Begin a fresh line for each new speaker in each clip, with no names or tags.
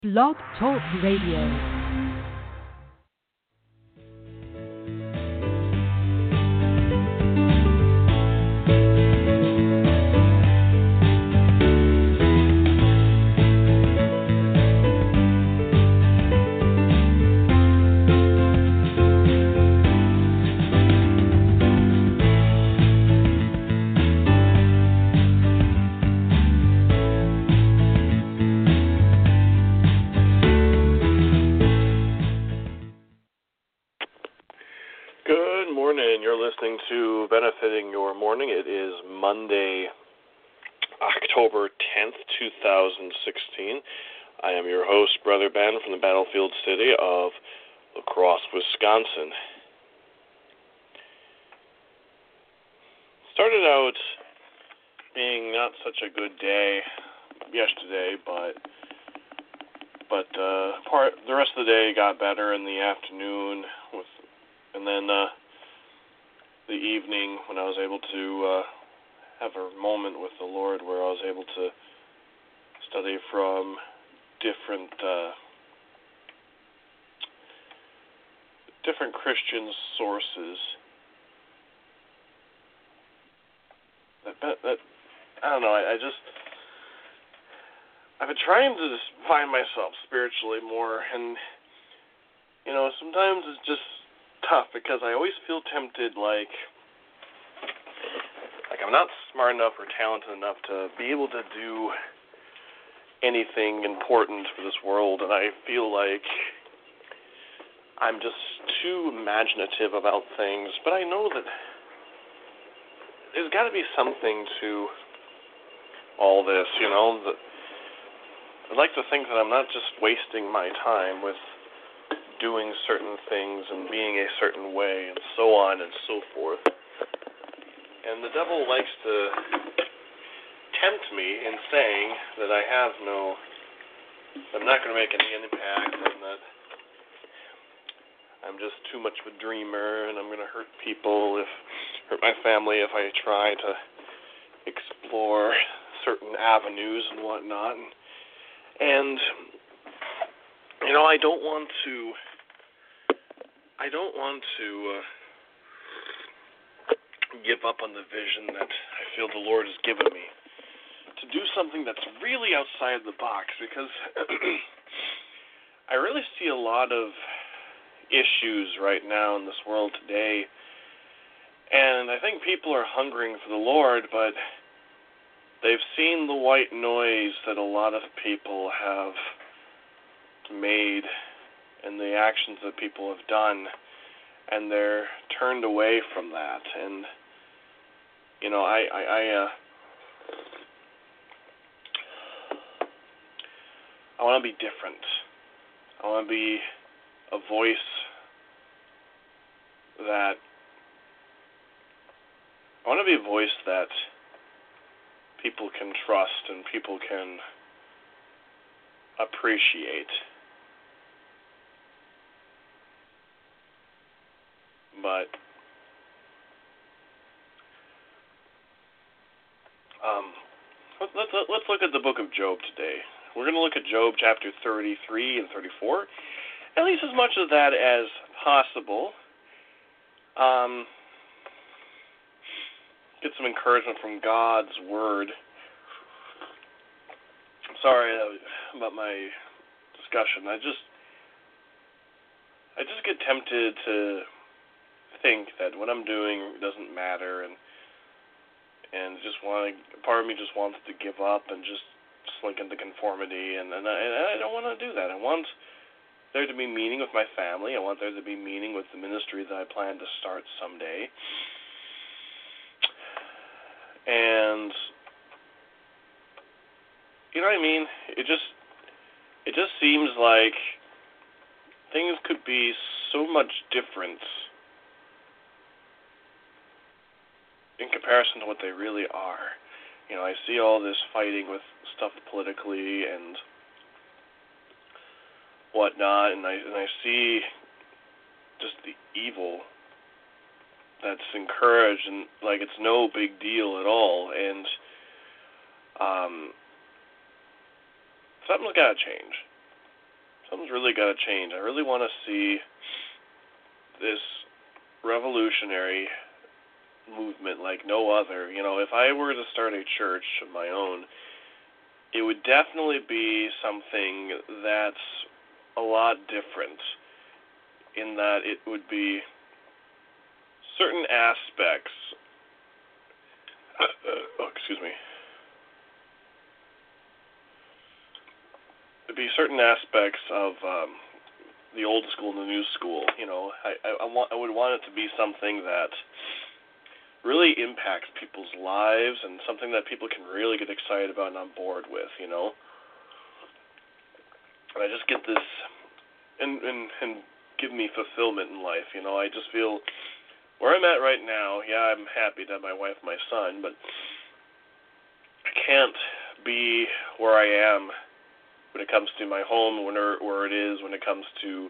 Blog Talk Radio.
Listening to Benefiting Your Morning. It is Monday, October 10th, 2016. I am your host, Brother Ben, from the battlefield city of La Crosse, Wisconsin. Started out being not such a good day yesterday, but the rest of the day got better in the afternoon, and then the evening when I was able to have a moment with the Lord where I was able to study from different Christian sources. That I don't know. I've been trying to just find myself spiritually more, and sometimes it's just tough because I always feel tempted, like I'm not smart enough or talented enough to be able to do anything important for this world, and I feel like I'm just too imaginative about things. But I know that there's got to be something to all this, I'd like to think that I'm not just wasting my time with doing certain things and being a certain way and so on and so forth. And the devil likes to tempt me in saying that I'm not going to make any impact, and that I'm just too much of a dreamer, and I'm going to hurt my family if I try to explore certain avenues and whatnot. And I don't want to give up on the vision that I feel the Lord has given me to do something that's really outside the box, because I really see a lot of issues right now in this world today, and I think people are hungering for the Lord, but they've seen the white noise that a lot of people have made and the actions that people have done, and they're turned away from that. And I want to be different. I want to be a voice that people can trust and people can appreciate. But let's look at the book of Job today. We're going to look at Job chapter 33 and 34, at least as much of that as possible. Get some encouragement from God's word. I'm sorry about my discussion. I just get tempted to think that what I'm doing doesn't matter, and part of me just wants to give up and just slink into conformity, and I don't want to do that. I want there to be meaning with my family. I want there to be meaning with the ministry that I plan to start someday. And you know what I mean? It just seems like things could be so much different in comparison to what they really are. I see all this fighting with stuff politically and whatnot, and I see just the evil that's encouraged, and like it's no big deal at all. And something's got to change. something's really got to change. I really want to see this revolutionary movement like no other. If I were to start a church of my own, it would definitely be something that's a lot different in that it would be certain aspects. Excuse me. It'd be certain aspects of the old school and the new school. I would want it to be something that really impacts people's lives and something that people can really get excited about and on board with. And I just get this, and give me fulfillment in life. I just feel where I'm at right now. Yeah, I'm happy to have my wife, my son, but I can't be where I am when it comes to my home, where it is when it comes to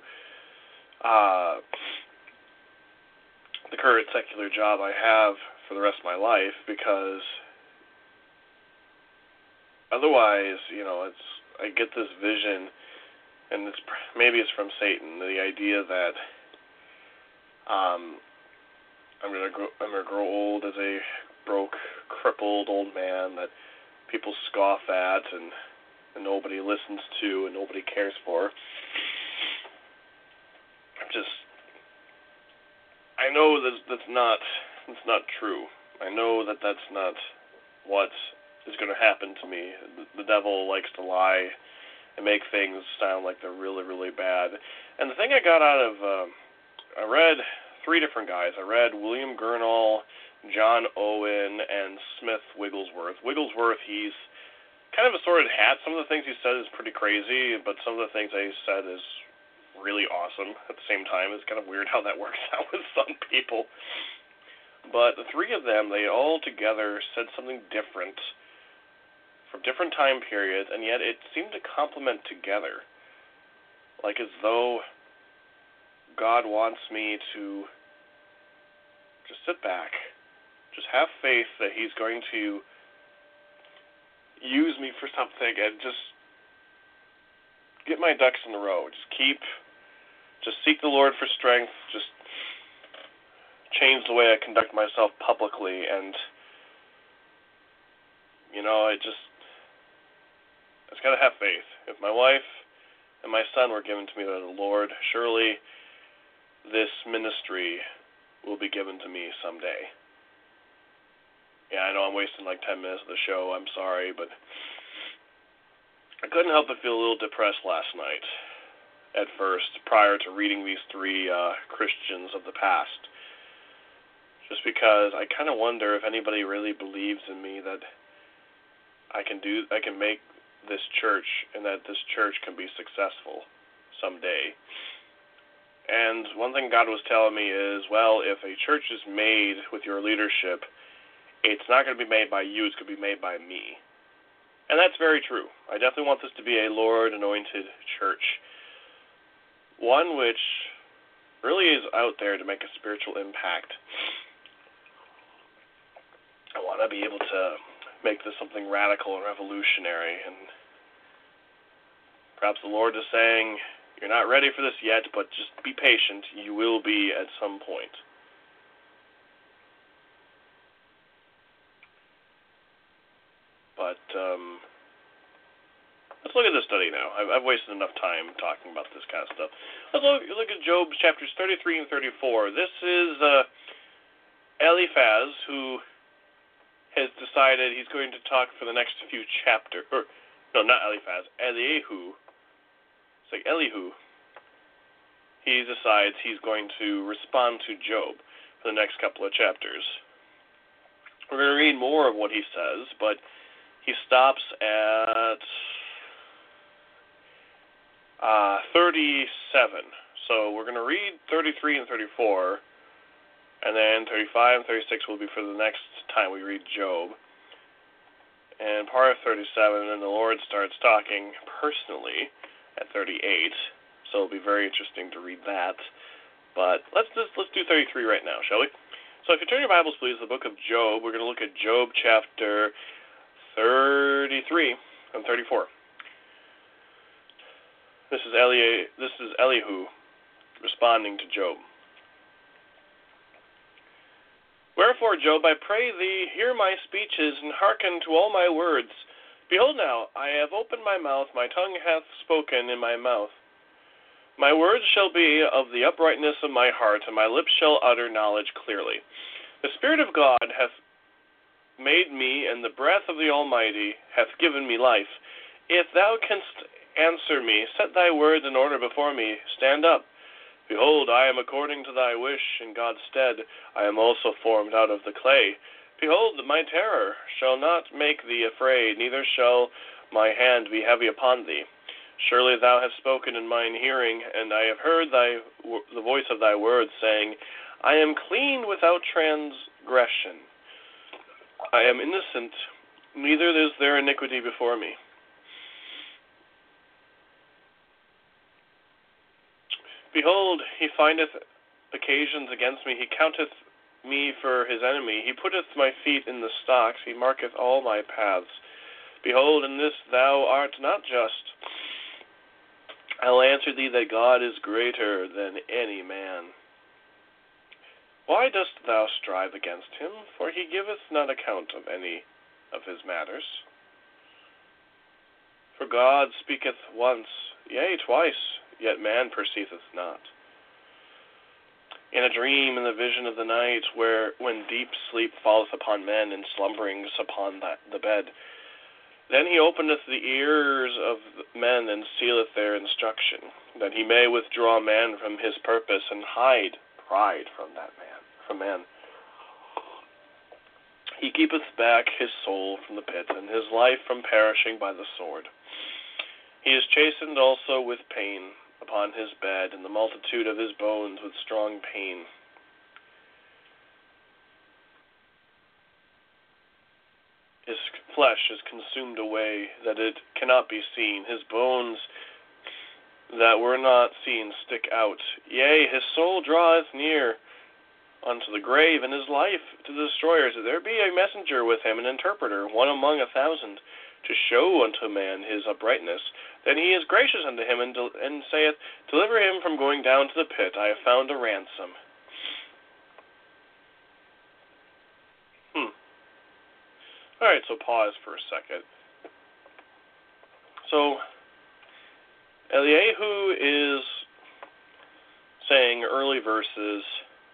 the current secular job I have for the rest of my life, because otherwise, I get this vision, and maybe it's from Satan, the idea that I'm gonna grow old as a broke, crippled old man that people scoff at and nobody listens to and nobody cares for. I know that's not true. I know that's not what is going to happen to me. The devil likes to lie and make things sound like they're really, really bad. And the thing I got out of, I read 3 different guys. I read William Gurnall, John Owen, and Smith Wigglesworth. Wigglesworth, he's kind of a sordid hat. Some of the things he said is pretty crazy, but some of the things he said is really awesome at the same time. It's kind of weird how that works out with some people. But the 3 of them, they all together said something different from different time periods, and yet it seemed to complement together. Like as though God wants me to just sit back, just have faith that he's going to use me for something and just get my ducks in a row. Just seek the Lord for strength, just change the way I conduct myself publicly, and I just gotta have faith. If my wife and my son were given to me by the Lord, surely this ministry will be given to me someday. Yeah, I know I'm wasting like 10 minutes of the show. I'm sorry, but I couldn't help but feel a little depressed last night at first, prior to reading these 3 Christians of the past. Just because I kind of wonder if anybody really believes in me that I can make this church and that this church can be successful someday. And one thing God was telling me is, well, if a church is made with your leadership, it's not going to be made by you, it's going to be made by me. And that's very true. I definitely want this to be a Lord-anointed church. One which really is out there to make a spiritual impact. I want to be able to make this something radical and revolutionary. And perhaps the Lord is saying, you're not ready for this yet, but just be patient. You will be at some point. But let's look at this study now. I've wasted enough time talking about this kind of stuff. Let's look at Job chapters 33 and 34. This is Eliphaz, who has decided he's going to talk for the next few chapters. No, not Eliphaz. Elihu. It's like Elihu. He decides he's going to respond to Job for the next couple of chapters. We're going to read more of what he says, but he stops at 37. So we're going to read 33 and 34, and then 35 and 36 will be for the next time we read Job. And part of 37, and the Lord starts talking personally at 38. So it'll be very interesting to read that. But let's do 33 right now, shall we? So if you turn your Bibles, please, to the book of Job, we're going to look at Job chapter 33 and 34. This is Elihu responding to Job. Wherefore, Job, I pray thee, hear my speeches, and hearken to all my words. Behold now, I have opened my mouth, my tongue hath spoken in my mouth. My words shall be of the uprightness of my heart, and my lips shall utter knowledge clearly. The Spirit of God hath made me, and the breath of the Almighty hath given me life. If thou canst answer me, set thy words in order before me. Stand up. Behold, I am according to thy wish, in God's stead. I am also formed out of the clay. Behold, my terror shall not make thee afraid, neither shall my hand be heavy upon thee. Surely thou hast spoken in mine hearing, and I have heard the voice of thy words, saying, I am clean without transgression. I am innocent, neither is there iniquity before me. Behold, he findeth occasions against me. He counteth me for his enemy. He putteth my feet in the stocks. He marketh all my paths. Behold, in this thou art not just. I will answer thee that God is greater than any man. Why dost thou strive against him? For he giveth not account of any of his matters. For God speaketh once, yea, twice, yet man perceiveth not. In a dream, in the vision of the night, when deep sleep falleth upon men, and slumberings upon the bed, then he openeth the ears of men, and sealeth their instruction, that he may withdraw man from his purpose, and hide pride from man. He keepeth back his soul from the pit, and his life from perishing by the sword. He is chastened also with pain upon his bed, and the multitude of his bones with strong pain. His flesh is consumed away, that it cannot be seen. His bones that were not seen stick out. Yea, his soul draweth near unto the grave, and his life to the destroyers. If there be a messenger with him, an interpreter, one among 1,000, to show unto man his uprightness, then he is gracious unto him, and saith, Deliver him from going down to the pit. I have found a ransom. Alright, so pause for a second. So, Elihu is saying early verses,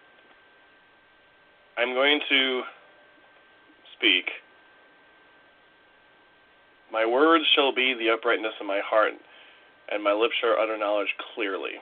I'm going to speak. My words shall be the uprightness of my heart, and my lips shall utter knowledge clearly.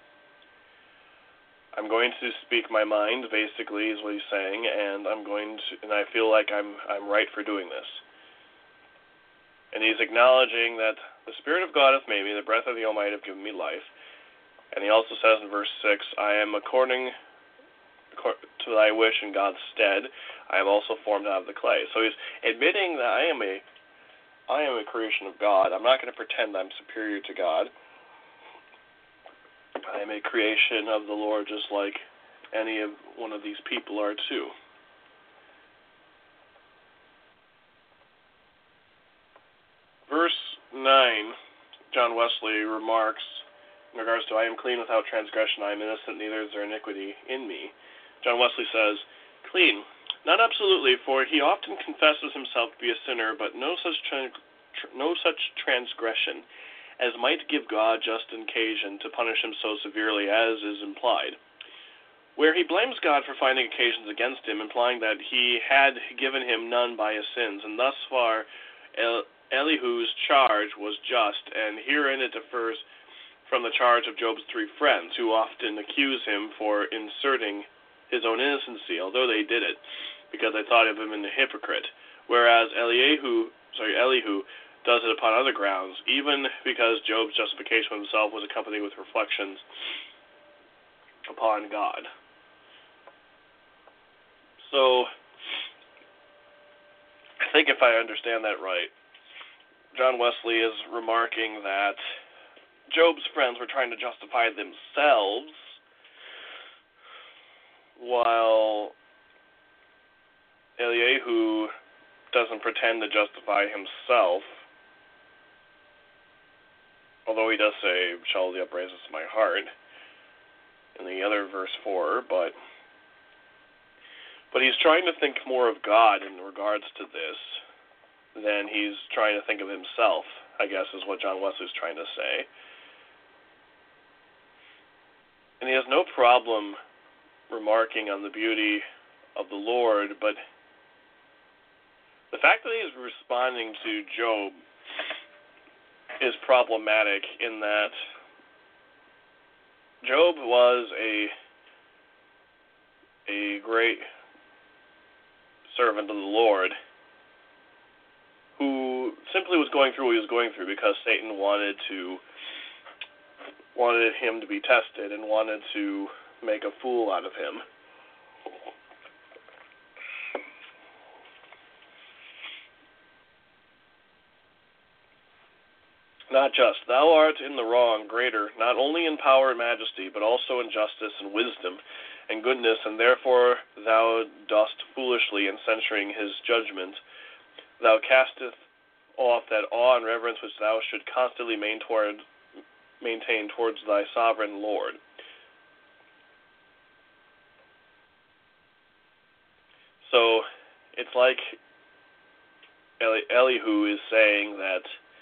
I'm going to speak my mind, basically, is what he's saying, and I feel like I'm right for doing this. And he's acknowledging that the Spirit of God hath made me, the breath of the Almighty hath given me life. And he also says in verse 6, I am according to thy wish in God's stead. I am also formed out of the clay. So he's admitting that I am a creation of God. I'm not going to pretend I'm superior to God. I am a creation of the Lord, just like any of one of these people are too. Verse 9, John Wesley remarks, in regards to, I am clean without transgression, I am innocent, neither is there iniquity in me. John Wesley says, clean, not absolutely, for he often confesses himself to be a sinner, but no such transgression as might give God just occasion to punish him so severely as is implied. Where he blames God for finding occasions against him, implying that he had given him none by his sins, and thus far Elihu's charge was just, and herein it differs from the charge of Job's 3 friends, who often accuse him for inserting his own innocency, although they did it, because they thought of him as a hypocrite, whereas Elihu does it upon other grounds, even because Job's justification of himself was accompanied with reflections upon God. So, I think if I understand that right, John Wesley is remarking that Job's friends were trying to justify themselves, while Elihu doesn't pretend to justify himself, although he does say, shall the uprightness of my heart, in the other verse 4, but he's trying to think more of God in regards to this than he's trying to think of himself, I guess is what John Wesley's trying to say. And he has no problem remarking on the beauty of the Lord, but the fact that he's responding to Job is problematic in that Job was a great servant of the Lord who simply was going through what he was going through because Satan wanted him to be tested and wanted to make a fool out of him. Not just, thou art in the wrong, greater, not only in power and majesty, but also in justice and wisdom and goodness, and therefore thou dost foolishly in censuring his judgment. Thou casteth off that awe and reverence which thou should constantly maintain towards thy sovereign Lord. So, it's like Elihu is saying that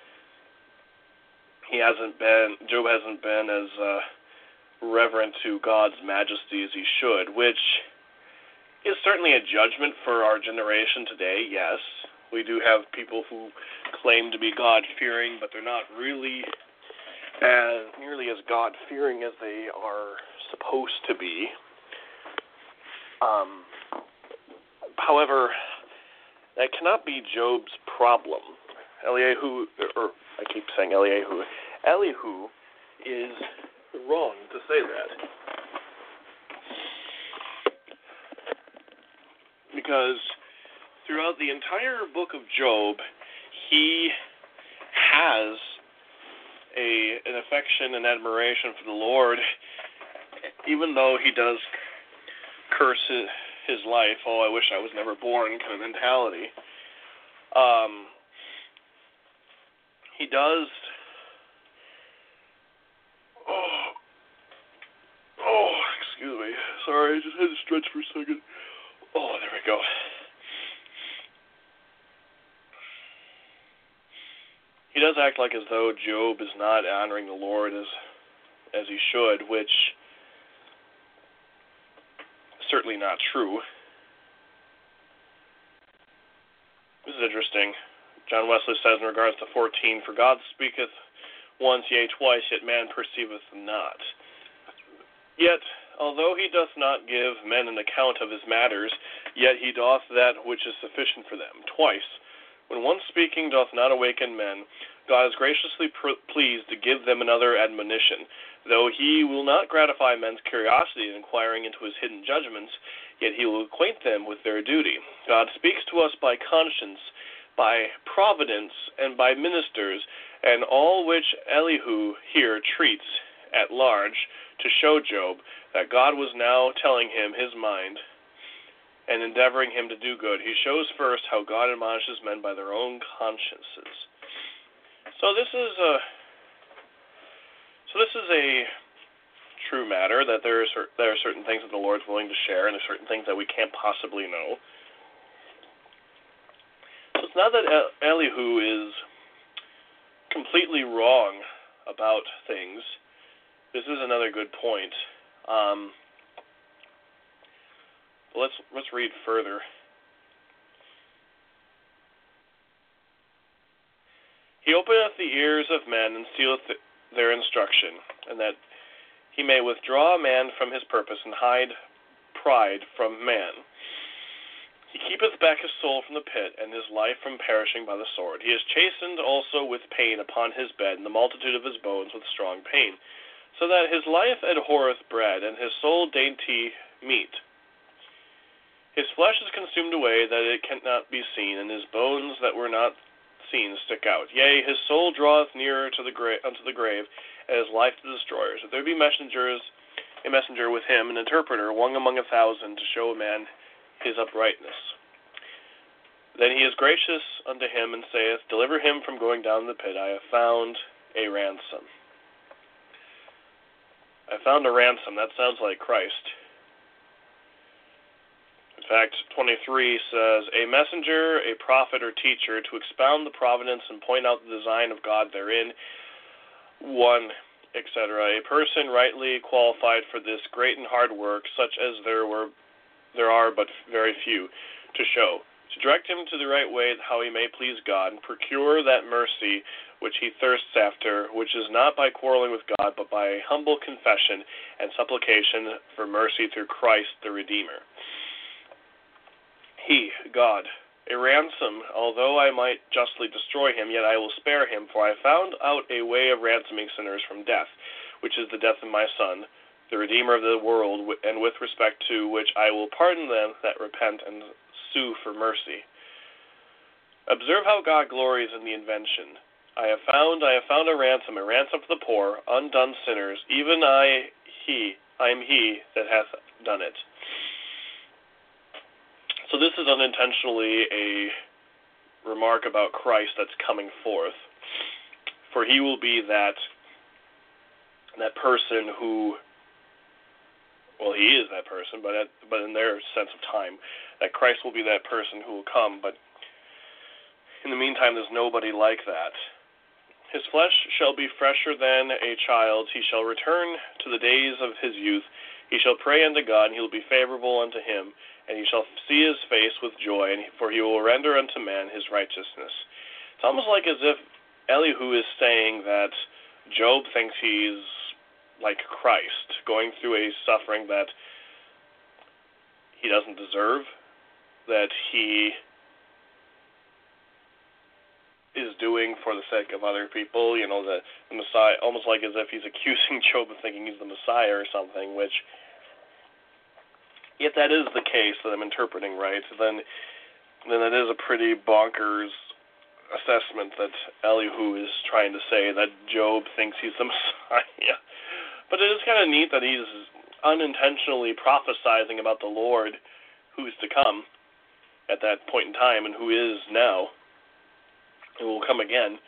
Job hasn't been as reverent to God's majesty as he should, which is certainly a judgment for our generation today, yes. We do have people who claim to be God-fearing, but they're not really nearly as God-fearing as they are supposed to be. However, that cannot be Job's problem. Elihu is wrong to say that. Because throughout the entire book of Job, he has an affection and admiration for the Lord, even though he does curse his life. Oh, I wish I was never born kind of mentality. He does. Excuse me. Sorry, I just had to stretch for a second. Oh, there we go. He does act like as though Job is not honoring the Lord as he should, which is certainly not true. This is interesting. John Wesley says in regards to 14, for God speaketh once, yea, twice, yet man perceiveth not. Yet, although he doth not give men an account of his matters, yet he doth that which is sufficient for them. Twice, when one speaking doth not awaken men, God is graciously pleased to give them another admonition. Though he will not gratify men's curiosity in inquiring into his hidden judgments, yet he will acquaint them with their duty. God speaks to us by conscience, by providence, and by ministers, and all which Elihu here treats at large to show Job that God was now telling him his mind and endeavoring him to do good. He shows first how God admonishes men by their own consciences. So this is a true matter, that there are certain things that the Lord's willing to share, and there are certain things that we can't possibly know. So it's not that Elihu is completely wrong about things. This is another good point. Let's read further. He openeth the ears of men and sealeth their instruction, and that he may withdraw man from his purpose and hide pride from man. He keepeth back his soul from the pit, and his life from perishing by the sword. He is chastened also with pain upon his bed, and the multitude of his bones with strong pain, so that his life abhorreth bread, and his soul dainty meat. His flesh is consumed away, that it cannot be seen, and his bones that were not seen stick out. Yea, his soul draweth nearer to unto the grave, and his life to destroyers. If there be a messenger with him, an interpreter, one among 1,000, to show a man his uprightness. Then he is gracious unto him, and saith, deliver him from going down the pit. I have found a ransom. I found a ransom. That sounds like Christ. In fact, 23 says, a messenger, a prophet or teacher, to expound the providence and point out the design of God therein, 1, etc. A person rightly qualified for this great and hard work, such as there are but very few, to show. To direct him to the right way, how he may please God, and procure that mercy which he thirsts after, which is not by quarreling with God, but by humble confession and supplication for mercy through Christ the Redeemer. He, God, a ransom, although I might justly destroy him, yet I will spare him, for I found out a way of ransoming sinners from death, which is the death of my Son, the Redeemer of the world, and with respect to which I will pardon them that repent and sue for mercy. Observe how God glories in the invention. I have found a ransom for the poor, undone sinners, even I am he that hath done it. So this is unintentionally a remark about Christ that's coming forth. For he will be that person who, well, he is that person, but in their sense of time, that Christ will be that person who will come. But in the meantime, there's nobody like that. His flesh shall be fresher than a child's. He shall return to the days of his youth. He shall pray unto God, and he will be favorable unto him. And he shall see his face with joy, for he will render unto man his righteousness. It's almost like as if Elihu is saying that Job thinks he's like Christ, going through a suffering that he doesn't deserve, that he is doing for the sake of other people, the Messiah, almost like as if he's accusing Job of thinking he's the Messiah or something, which, if that is the case that I'm interpreting right, then it is a pretty bonkers assessment that Elihu is trying to say that Job thinks he's the Messiah. But it is kind of neat that he's unintentionally prophesizing about the Lord who's to come at that point in time and who is now and will come again.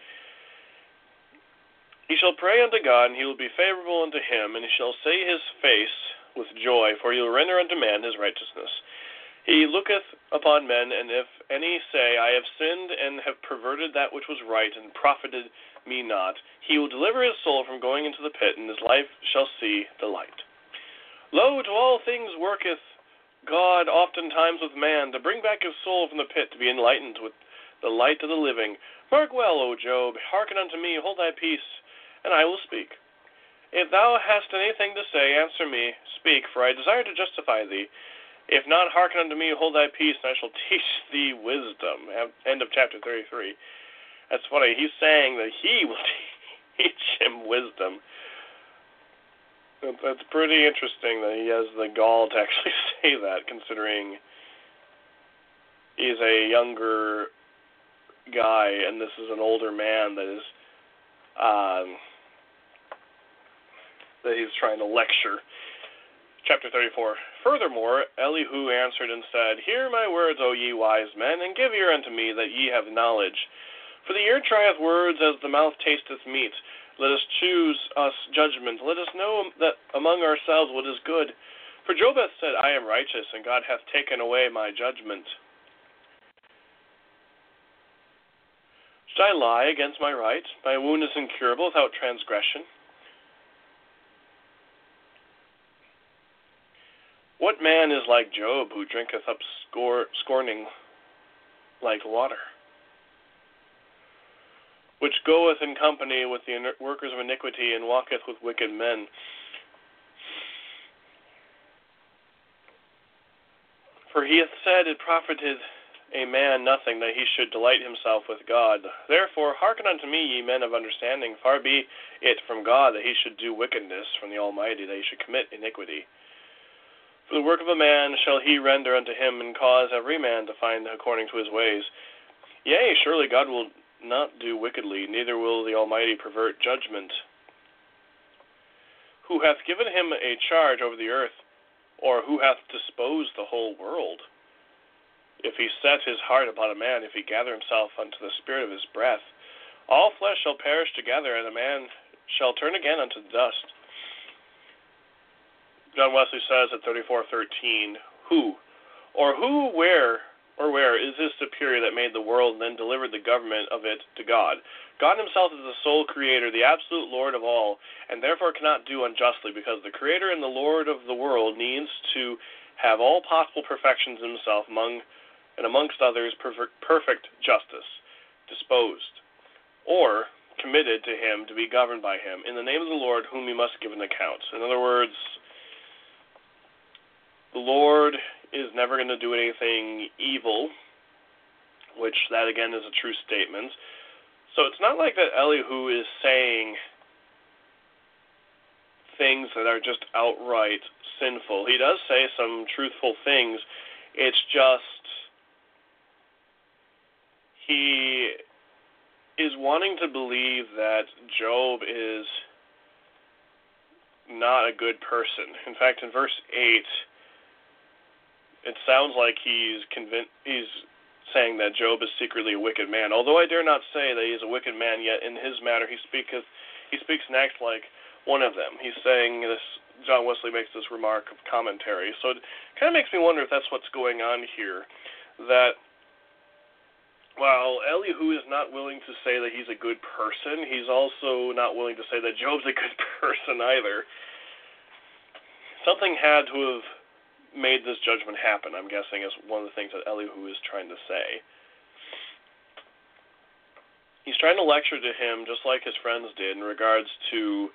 He shall pray unto God, and he will be favorable unto him, and he shall see his face with joy, for he will render unto man his righteousness. He looketh upon men, and if any say, I have sinned and have perverted that which was right, and profited me not, he will deliver his soul from going into the pit, and his life shall see the light. Lo, to all things worketh God oftentimes with man, to bring back his soul from the pit, to be enlightened with the light of the living. Mark well, O Job, hearken unto me, hold thy peace, and I will speak. If thou hast anything to say, answer me, speak, for I desire to justify thee. If not, hearken unto me, hold thy peace, and I shall teach thee wisdom. End of chapter 33. That's funny. He's saying that he will teach him wisdom. That's pretty interesting that he has the gall to actually say that, considering he's a younger guy, and this is an older man that is that he's trying to lecture. Chapter 34. Furthermore, Elihu answered and said, Hear my words, O ye wise men, and give ear unto me, that ye have knowledge. For the ear trieth words as the mouth tasteth meat. Let us choose us judgment. Let us know that among ourselves what is good. For Job hath said, I am righteous, and God hath taken away my judgment. Should I lie against my right? My wound is incurable without transgression. What man is like Job, who drinketh up scorning like water, which goeth in company with the workers of iniquity, and walketh with wicked men? For he hath said, It profited a man nothing that he should delight himself with God. Therefore hearken unto me, ye men of understanding. Far be it from God that he should do wickedness, from the Almighty that he should commit iniquity. For the work of a man shall he render unto him, and cause every man to find according to his ways. Yea, surely God will not do wickedly, neither will the Almighty pervert judgment. Who hath given him a charge over the earth, or who hath disposed the whole world? If he set his heart upon a man, if he gather himself unto the spirit of his breath, All flesh shall perish together, and a man shall turn again unto the dust. John Wesley says at 34:13, who, where is this superior that made the world and then delivered the government of it to God? God himself is the sole creator, the absolute Lord of all, and therefore cannot do unjustly, because the creator and the Lord of the world needs to have all possible perfections in himself, amongst others perfect justice, disposed, or committed to him to be governed by him, in the name of the Lord, whom he must give an account. In other words, the Lord is never going to do anything evil, which that again is a true statement. So it's not like that Elihu is saying things that are just outright sinful. He does say some truthful things. It's just he is wanting to believe that Job is not a good person. In fact, in verse 8, it sounds like he's saying that Job is secretly a wicked man. Although I dare not say that he is a wicked man, yet in his matter he speaks and acts like one of them. He's saying this. John Wesley makes this remark of commentary. So it kind of makes me wonder if that's what's going on here. That while Elihu is not willing to say that he's a good person, he's also not willing to say that Job's a good person either. Something had to have made this judgment happen, I'm guessing, is one of the things that Elihu is trying to say. He's trying to lecture to him, just like his friends did, in regards to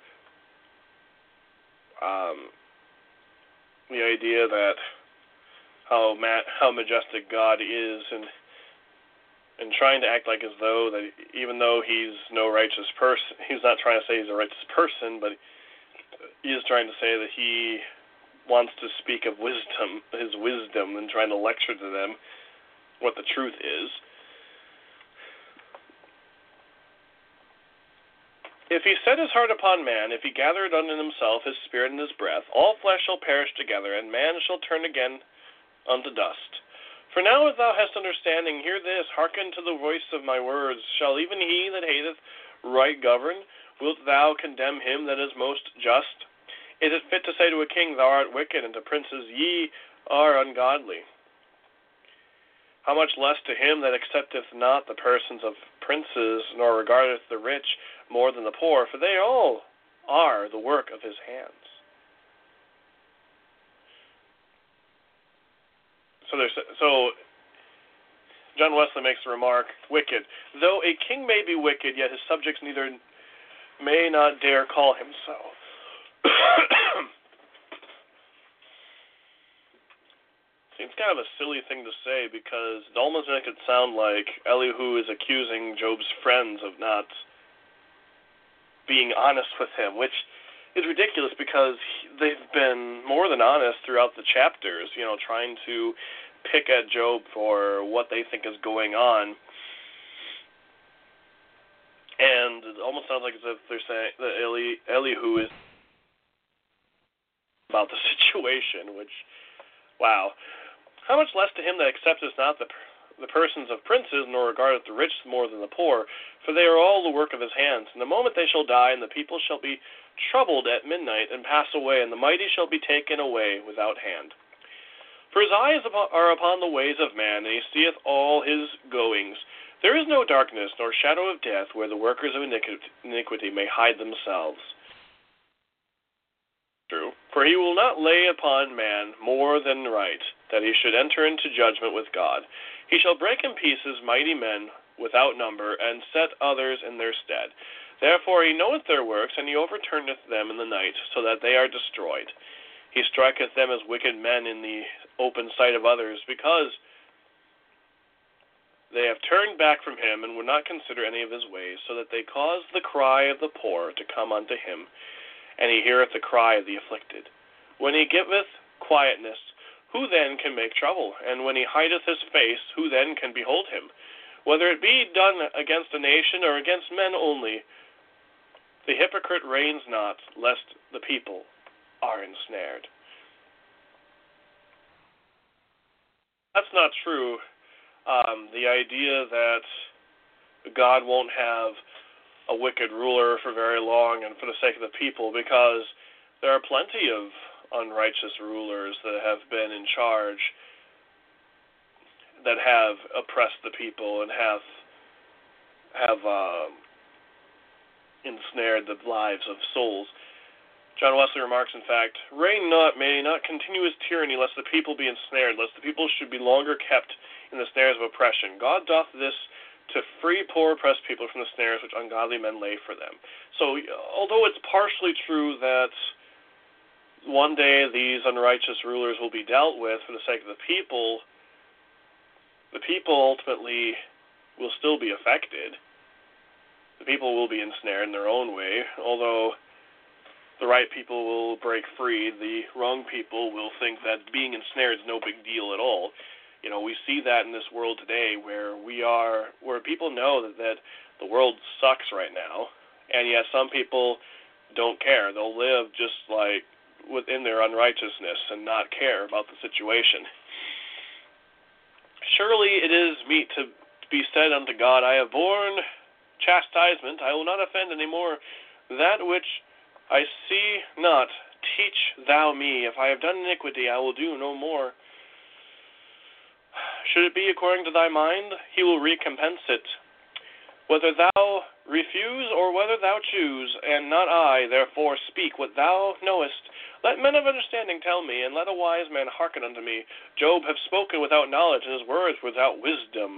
the idea that how majestic God is, and trying to act like as though that even though he's no righteous person, he's not trying to say he's a righteous person, but he is trying to say that he wants to speak of wisdom, his wisdom, and trying to lecture to them what the truth is. If he set his heart upon man, if he gathered unto himself his spirit and his breath, all flesh shall perish together, and man shall turn again unto dust. For now, if thou hast understanding, hear this, hearken to the voice of my words. Shall even he that hateth right govern? Wilt thou condemn him that is most just? Is it fit to say to a king, thou art wicked, and to princes, ye are ungodly? How much less to him that accepteth not the persons of princes, nor regardeth the rich more than the poor, for they all are the work of his hands. So John Wesley makes the remark, wicked. Though a king may be wicked, yet his subjects may not dare call him so. Seems kind of a silly thing to say, because it almost makes it sound like Elihu is accusing Job's friends of not being honest with him, which is ridiculous, because they've been more than honest throughout the chapters, trying to pick at Job for what they think is going on. And it almost sounds like as if they're saying that Elihu is about the situation, which, wow. How much less to him that accepteth not the persons of princes, nor regardeth the rich more than the poor, for they are all the work of his hands. In the moment they shall die, and the people shall be troubled at midnight, and pass away, and the mighty shall be taken away without hand. For his eyes are upon the ways of man, and he seeth all his goings. There is no darkness, nor shadow of death, where the workers of iniquity may hide themselves. True. For he will not lay upon man more than right, that he should enter into judgment with God. He shall break in pieces mighty men without number, and set others in their stead. Therefore he knoweth their works, and he overturneth them in the night, so that they are destroyed. He striketh them as wicked men in the open sight of others, because they have turned back from him, and would not consider any of his ways, so that they cause the cry of the poor to come unto him, and he heareth the cry of the afflicted. When he giveth quietness, who then can make trouble? And when he hideth his face, who then can behold him? Whether it be done against a nation or against men only, the hypocrite reigns not, lest the people are ensnared. That's not true. The idea that God won't have a wicked ruler for very long and for the sake of the people, because there are plenty of unrighteous rulers that have been in charge that have oppressed the people and have ensnared the lives of souls. John Wesley remarks, in fact, "Reign not, may not continue his tyranny, lest the people be ensnared, lest the people should be longer kept in the snares of oppression. God doth this to free poor oppressed people from the snares which ungodly men lay for them." So, although it's partially true that one day these unrighteous rulers will be dealt with for the sake of the people ultimately will still be affected. The people will be ensnared in their own way, although the right people will break free. The wrong people will think that being ensnared is no big deal at all. You know, we see that in this world today where people know that the world sucks right now, and yet some people don't care. They'll live just like within their unrighteousness and not care about the situation. "Surely it is meet to be said unto God, I have borne chastisement, I will not offend any more. That which I see not, teach thou me. If I have done iniquity, I will do no more. Should it be according to thy mind, he will recompense it. Whether thou refuse or whether thou choose, and not I, therefore speak what thou knowest. Let men of understanding tell me, and let a wise man hearken unto me. Job have spoken without knowledge, and his words without wisdom.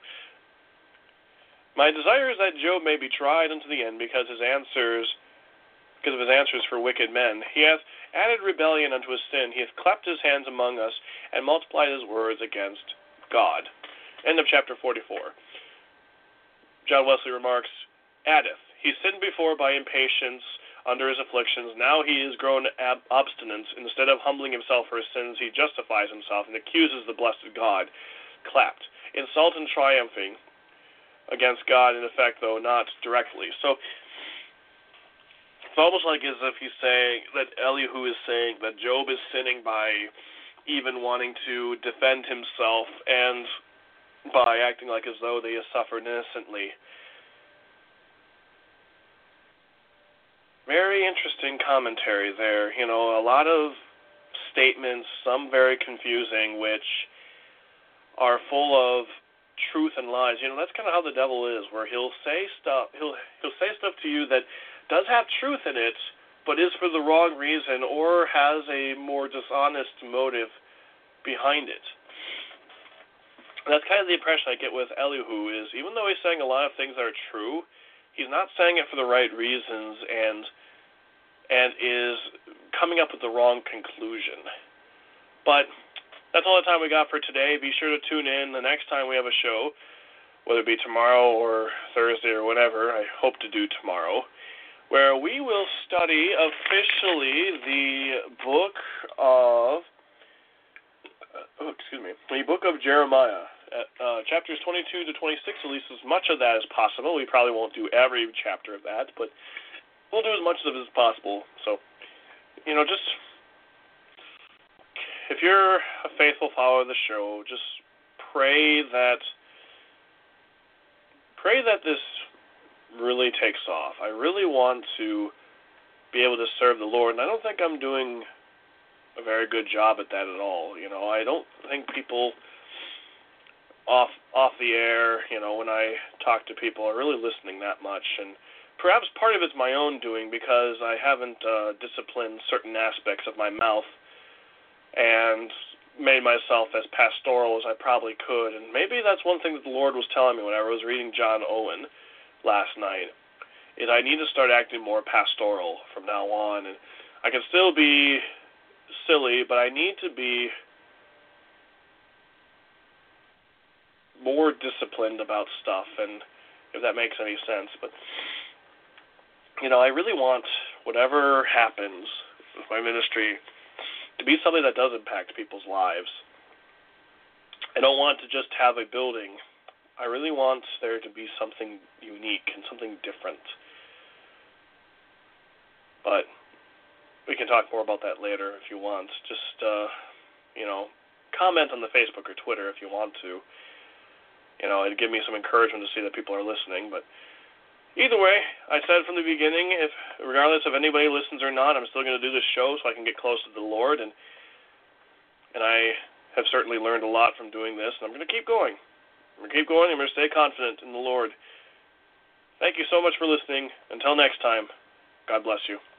My desire is that Job may be tried unto the end because of his answers for wicked men. He hath added rebellion unto his sin. He hath clapped his hands among us, and multiplied his words against God." End of chapter 44. John Wesley remarks, "Addeth, he sinned before by impatience under his afflictions. Now he is grown obstinate. Instead of humbling himself for his sins, he justifies himself and accuses the blessed God. Clapped. Insult and triumphing against God, in effect, though not directly." So it's almost like as if he's saying that Elihu is saying that Job is sinning by even wanting to defend himself and by acting like as though they have suffered innocently. Very interesting commentary there. You know, a lot of statements, some very confusing, which are full of truth and lies. You know, that's kind of how the devil is, where he'll say stuff to you that does have truth in it, but is for the wrong reason or has a more dishonest motive behind it. And that's kind of the impression I get with Elihu, is even though he's saying a lot of things that are true, he's not saying it for the right reasons and is coming up with the wrong conclusion. But that's all the time we got for today. Be sure to tune in the next time we have a show, whether it be tomorrow or Thursday or whatever. I hope to do tomorrow, where we will study officially the book of the book of Jeremiah, chapters 22 to 26, at least as much of that as possible. We probably won't do every chapter of that, but we'll do as much of it as possible. So, you know, just if you're a faithful follower of the show, just pray that this really takes off. I really want to be able to serve the Lord, and I don't think I'm doing a very good job at that at all. You know, I don't think people off the air, you know, when I talk to people, are really listening that much. And perhaps part of it's my own doing, because I haven't disciplined certain aspects of my mouth and made myself as pastoral as I probably could. And maybe that's one thing that the Lord was telling me when I was reading John Owen last night, is I need to start acting more pastoral from now on. And I can still be silly, but I need to be more disciplined about stuff, and if that makes any sense. But, you know, I really want whatever happens with my ministry to be something that does impact people's lives. I don't want to just have a building. I really want there to be something unique and something different. But we can talk more about that later if you want. Just, you know, comment on the Facebook or Twitter if you want to. You know, it'd give me some encouragement to see that people are listening. But Either way, I said from the beginning, regardless if anybody listens or not, I'm still going to do this show so I can get close to the Lord, and I have certainly learned a lot from doing this, and I'm going to keep going. I'm going to keep going, and I'm going to stay confident in the Lord. Thank you so much for listening. Until next time, God bless you.